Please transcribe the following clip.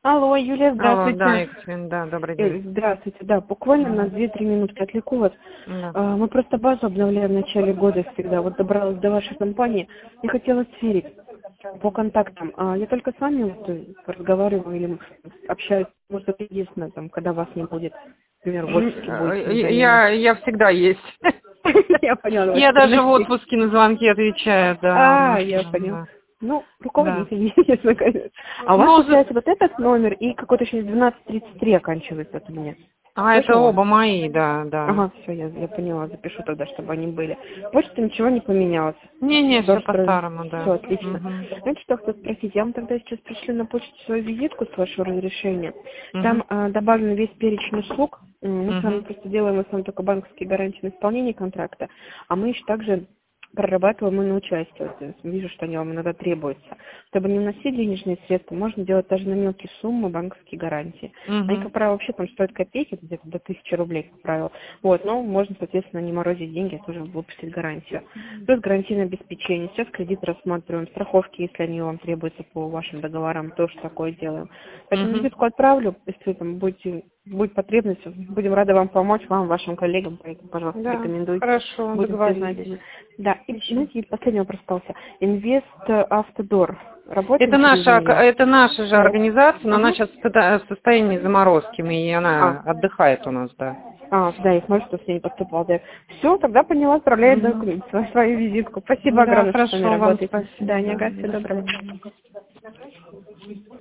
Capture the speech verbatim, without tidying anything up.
Алло, Юлия, Алло, да, здравствуйте. Екатерина, да, добрый Э, день. Здравствуйте, да, буквально на две-три минутки отвлеку вас. Да. А, Мы просто базу обновляем в начале года всегда. Вот добралась до вашей компании и хотела сверить по контактам. А Я только с вами вот э, разговариваю или общаюсь, может, это единственное, там, когда вас не будет, например, в М, офисе будете э, удаленно. Я, я всегда есть. Я поняла, вы Я даже в нашли. отпуске на звонки отвечаю, да. А, Ну, я поняла. да. Ну, Да. руководитель, если конечно. А у вас, Ну, за- получается, вот этот номер и какой-то еще двенадцать тридцать три оканчивается от меня. а Тоже это у вас? оба мои, да, да. Ага, все, я, я поняла, запишу тогда, чтобы они были. Почта ничего не поменялось. Не-не, все Все по-старому, да. отлично. Угу. Знаете, что хотел спросить? Я вам тогда сейчас пришлю на почту свою визитку с вашего разрешения. Угу. Там а, добавлен весь перечень услуг. М, Мы с вами Угу. просто делаем в основном только банковские гарантии на исполнение контракта, а мы еще также прорабатываем и на участие. То есть вижу, что они вам иногда требуются. Чтобы не вносить денежные средства, можно делать даже на мелкие суммы банковские гарантии. Они, Угу. как правило, вообще там стоят копейки, это где-то до тысячи рублей, как правило. Вот, но можно, соответственно, не морозить деньги, а тоже выпустить гарантию. Плюс гарантийное обеспечение. Сейчас кредит рассматриваем, страховки, если они вам требуются по вашим договорам, тоже такое делаем. Поэтому Угу. визитку отправлю, если там будете, будет потребность, будем рады вам помочь, вам, вашим коллегам, поэтому, пожалуйста, Да, рекомендуйте. хорошо, Будем договорились. признательны. Да, и, Хорошо. знаете, и последний вопрос остался. Инвест Автодор. Работаем Это через наша, нее? это наша же Да. организация, но она Ага. сейчас в состоянии заморозки, и А, она отдыхает у нас, да. а, да, я смотрю, что с ней поступал. Да. Все, тогда поняла, отправляю Мгм. документ, свою, свою визитку. Спасибо Да, огромное, что с вами хорошо, вам работаете. Да, спасибо, не да. ага, До всего доброго. свидания.